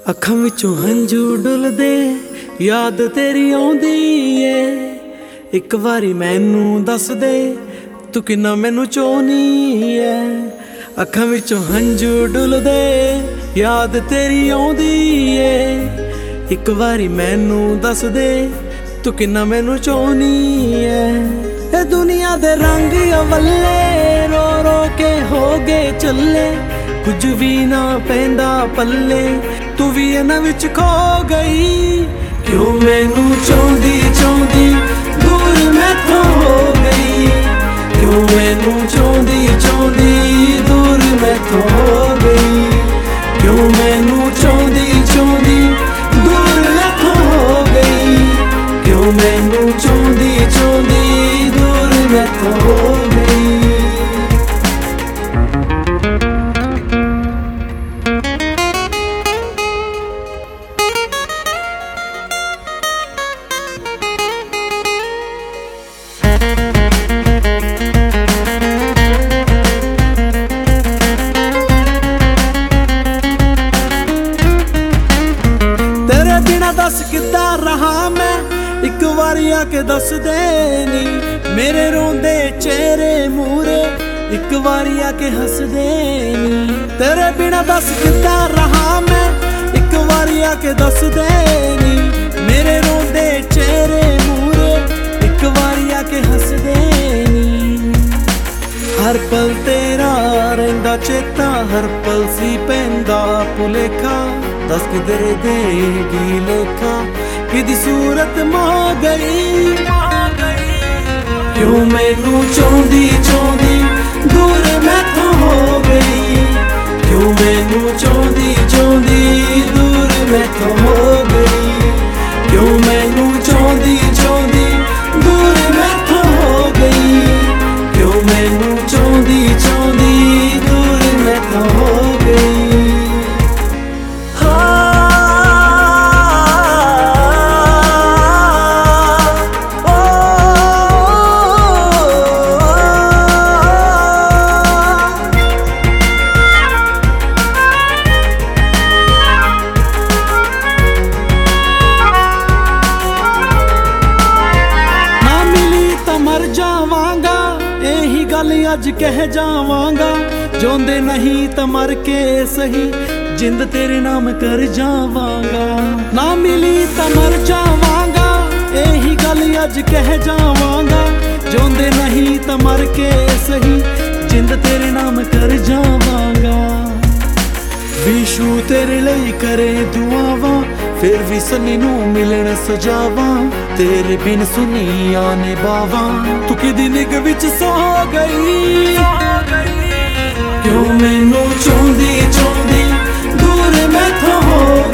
ਅੱਖਾਂ ਵਿੱਚੋਂ ਹੰਝੂ ਡੁੱਲਦੇ ਯਾਦ ਤੇਰੀ ਆਉਂਦੀ ਏ। ਇੱਕ ਵਾਰੀ ਮੈਨੂੰ ਦੱਸ ਦੇ ਤੂੰ ਕਿੰਨਾ ਮੈਨੂੰ ਚਾਹੁੰਦੀ ਏ। ਅੱਖਾਂ ਵਿੱਚੋਂ ਹੰਝੂ ਡੁੱਲਦੇ ਯਾਦ ਤੇਰੀ ਆਉਂਦੀ ਏ। ਇੱਕ ਵਾਰੀ ਮੈਨੂੰ ਦੱਸ ਦੇ ਤੂੰ ਕਿੰਨਾ ਮੈਨੂੰ ਚਾਹੁੰਦੀ ਏ। ਇਹ ਦੁਨੀਆ ਦੇ ਰੰਗ ਅਵੱਲੇ ਰੋ ਰੋ ਕੇ ਹੋ ਗਏ ਚੱਲੇ, ਕੁਝ ਵੀ ਨਾ ਪੈਂਦਾ ਪੱਲੇ, ਤੂੰ ਵੀ ਇਹਨਾਂ ਵਿੱਚ ਖੋ ਗਈ। ਕਿਉਂ ਮੈਨੂੰ ਚਾਹੁੰਦੀ ਚਾਹੁੰਦੀ ਦੂਰ ਮੈਥੋਂ ਹੋ ਗਈ। ਕਿਉਂ ਮੈਨੂੰ ਚਾਹੁੰਦੀ ਚਾਹੁੰਦੀ ਦੂਰ ਮੈਥੋਂ ਹੋ ਗਈ। ਕਿਉਂ ਮੈਨੂੰ ਚਾਹੁੰਦੀ ਚਾਹੁੰਦੀ ਦੂਰ ਮੈਥੋਂ ਹੋ ਗਈ। ਕਿਉਂ ਮੈਨੂੰ ਚਾਹੁੰਦੀ ਚਾਹੁੰਦੀ ਦੂਰ ਮੈਥੋਂ ਹੋ ਗਈ। दस किद्दां रहा मैं, एक वारी आके दस दे नी। मेरे रोंदे चेहरे मूरे एक वारी आके हंस दे नी। तेरे बिना दस किद्दां रहा मैं, एक वारी आके दस दे नी। मेरे रोंदे चेहरे मूरे एक वारी आके हंस दे नी। हर पल तेरा रहिंदा चेता, हर पल सी पैंदा भुलेखा। दस किधर देगी लेखा, किदी सूरत मां गई। क्यों मैनू चाहुंदी चाहुंदी दूर मैथों हो गई। क्यों मैनू चाहुंदी चाहुंदी दूर मैथों हो गई। क्यों मैनू चाहुंदी चाहुंदी दूर मैथों हो गई। क्यों मैनू चाहुंदी चाहुंदी दूर मैथों हो गई। अज कह जावांगा जोंदे नहीं तो मर के सही, जिंद तेरे नाम कर जावांगा। ना मिली तो मर जावांगा, यही गल अज कह जावांगा। जोंदे नहीं तो मर के सही, जिंद तेरे नाम कर जावांगा। विशु तेरे लिए करे दुआवां, फिर भी सन्नी नू मिलन सजावां। तेरे बिन सुनिया ने बावां, तू किदी निग विच सो गई। क्यों मैनू चाहुंदी चाहुंदी दूर मैथों हो